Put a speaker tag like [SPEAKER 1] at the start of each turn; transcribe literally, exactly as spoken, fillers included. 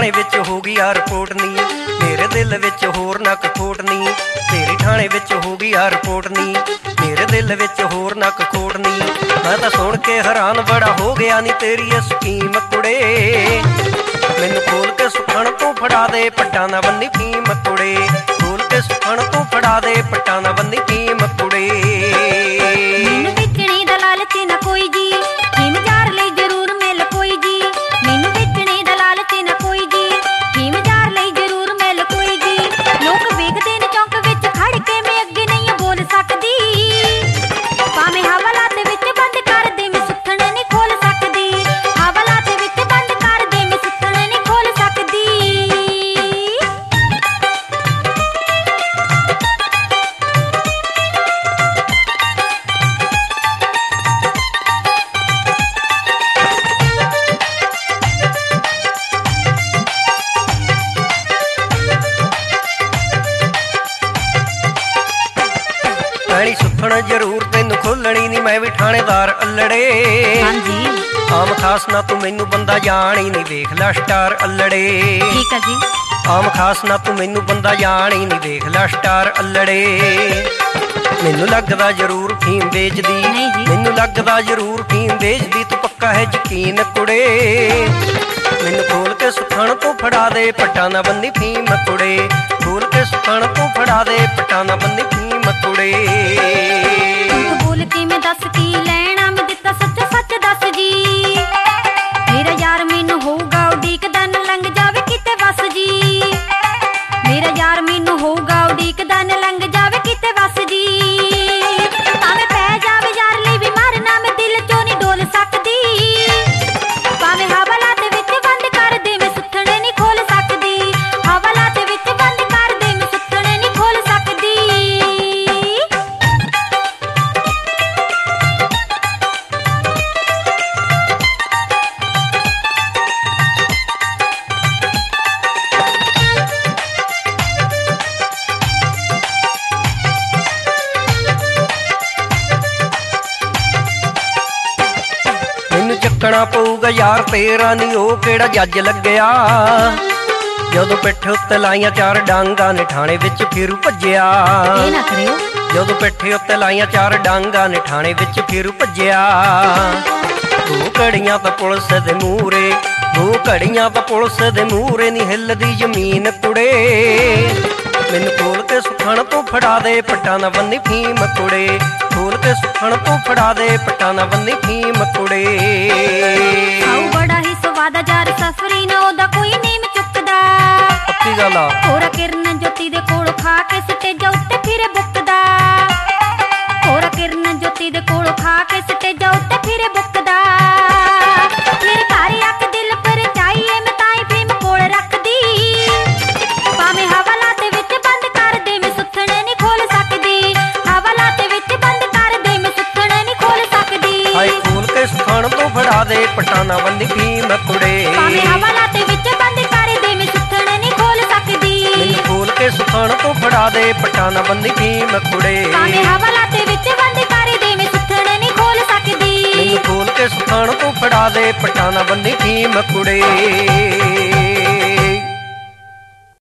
[SPEAKER 1] थाने विच हो गई आ रिपोर्ट नी, मेरे दिल विच होर ना खोट नी। तेरी थाने विच हो गई आ रिपोर्ट नी, मेरे दिल विच होर ना खोट नी। मैं तां सुण के हैरान बड़ा हो गया नी तेरी ये स्कीम कुड़े। मैनू खोल के सुखण तू फड़ा दे पट्टा ना बन्नी फीम कुड़े। खोल के सुखण तू फड़ा दे पट्टा ना बन्नी फीम कुड़े।
[SPEAKER 2] मैनू बेचने दा लालच ना कोई जी, फीम जार लई जरूर मिल कोई जी। मैनू बेचने दा लालच ना कोई जी, फीम जार लई जरूर मिल कोई जी। लोग वेखदे ने चौंक विच खड़ के, मैं अगे नहीं बोल सकदी। भावें हवालात विच बंद कर दे, मैं सुथण नहीं खोल सकदी। हवालात विच बंद कर दे, मैं सुथण नहीं खोल सकदी।
[SPEAKER 1] पैणी सुथण जरूर तैनू खोलनी नी, मैं भी थानेदार अल्लड़े।
[SPEAKER 2] हाँ जी
[SPEAKER 1] आम खास ना तू मैनू बंदा जान ही नहीं, वेख ला स्टार अल्लड़े।
[SPEAKER 2] ठीक है जी।
[SPEAKER 1] आम खास ना तू मैनू बंदा जान ही नहीं, वेख ला स्टार अल्लड़े। मैनू लगदा जरूर फीम बेचदी,
[SPEAKER 2] नहीं जी।
[SPEAKER 1] मैनू लगदा जरूर फीम बेचदी, तू पक्का है यकीन कुड़े। मैनू खोल के सुखण तू फड़ा दे पट्टा ना बन्नी फीम कुड़े। खोल के सुखण तू फड़ा दे पट्टा ना बन्नी फीम कुड़े।
[SPEAKER 2] झूठ बोल के मैं दस की लैना, मैं दिता सच सच दस जी। मेरा यार मैनू होगा उडीकदा न लंघ जावे किते वस जी। मेरा यार मैनू होगा उडीकदा न लंघ जावे किते वस जी। भावें पै जावे यार लई भी मारना, मैं दिल चों नहीं डोल सकदी। भावें हवालात विच बंद कर दे, मैं सुथण नहीं खोल सकदी। हवालात विच बंद कर दे, मैं सुथण नहीं खोल सकदी।
[SPEAKER 1] मैनू चक्कना पऊगा यार तेरा नी, ओ केड़ा जज लग्या। जदों पिट्ठ उत्ते लाइयां चार डांगा ने, ठाणे विच फिर भज्जिया।
[SPEAKER 2] ਇਹ ਨਾ ਕਰਿਓ।
[SPEAKER 1] जदों पिट्ठ उत्ते लाइयां चार डांगा ने, ठाणे विच फिर भज्जिया। दो घड़ियां तां पुलिस दे मूहरे, दो घड़ियां तां पुलिस दे मूहरे नी हिलदी जमीन कुड़े। मैनू खोल के सुखण तू फड़ा दे पट्टा ना बन्नी फीम कुड़े। खोल के सुखण तू फड़ा दे पट्टा ना बन्नी फीम कुड़े।
[SPEAKER 2] ਆਉ ਬੜਾ ਹੀ ਸਵਾਦ ਯਾਰ ਸਫਰੀ ਨਾ, ਉਹਦਾ ਕੋਈ ਨੀਮ ਚੁੱਕਦਾ।
[SPEAKER 1] ਪੱਕੀ ਗੱਲ ਆ।
[SPEAKER 2] ਹੋਰਾ ਕਿਰਨ ਜੋਤੀ ਦੇ ਕੋਲ ਖਾ ਕੇ ਸਟੇਜਾਂ ਉੱਤੇ ਫਿਰੇ ਬੁੱਕਦਾ। ਹੋਰਾ ਕਿਰਨ ਜੋਤੀ ਦੇ ਕੋਲ ਖਾ ਕੇ ਸਟੇਜਾਂ ਉੱਤੇ ਫਿਰੇ ਬੁੱਕਦਾ। ਮੇਰੇ ਘਰ ਅੱਕ ਦਿਲ ਪਰ ਚਾਹੀਏ, ਮੈਂ ਤਾਂ ਹੀ ਫੀਮ ਕੋਲ ਰੱਖਦੀ। ਭਾਵੇਂ ਹਵਾਲਾਤ ਵਿੱਚ ਬੰਦ ਕਰ ਦੇ, ਮੈਂ ਸੁਥਣ ਨਹੀਂ ਖੋਲ ਸਕਦੀ। ਹਵਾਲਾਤ ਵਿੱਚ ਬੰਦ ਕਰ ਦੇ, ਮੈਂ ਸੁਥਣ ਨਹੀਂ ਖੋਲ ਸਕਦੀ।
[SPEAKER 1] ਹਾਏ ਖੋਲ ਕੇ ਸੁਖਣ ਤੂੰ ਫੜਾ ਦੇ ਪੱਟਾ ਨਾ ਬੰਨੀ ਫੀਮ ਕੁੜੇ।
[SPEAKER 2] ਭਾਵੇਂ ਹਵਾਲਾਤ ਵਿੱਚ ਬੰਦ ਕਰ ਦੇ, ਮੈਂ ਸੁਥਣ ਨਹੀਂ ਖੋਲ ਸਕਦੀ।
[SPEAKER 1] ਮੈਨੂੰ ਖੋਲ ਕੇ ਸੁਖਣ ਤੂੰ ਫੜਾ ਦੇ ਪੱਟਾ ਨਾ ਬੰਨੀ ਫੀਮ ਕੁੜੇ।
[SPEAKER 2] ਭਾਵੇਂ ਹਵਾਲਾਤ ਵਿੱਚ ਬੰਦ ਕਰ ਦੇ, ਮੈਂ ਸੁਥਣ ਨਹੀਂ ਖੋਲ ਸਕਦੀ।
[SPEAKER 1] ਮੈਨੂੰ ਖੋਲ ਕੇ ਸੁਖਣ ਤੂੰ ਫੜਾ ਦੇ ਪੱਟਾ ਨਾ ਬੰਨੀ ਫੀਮ ਕੁੜੇ।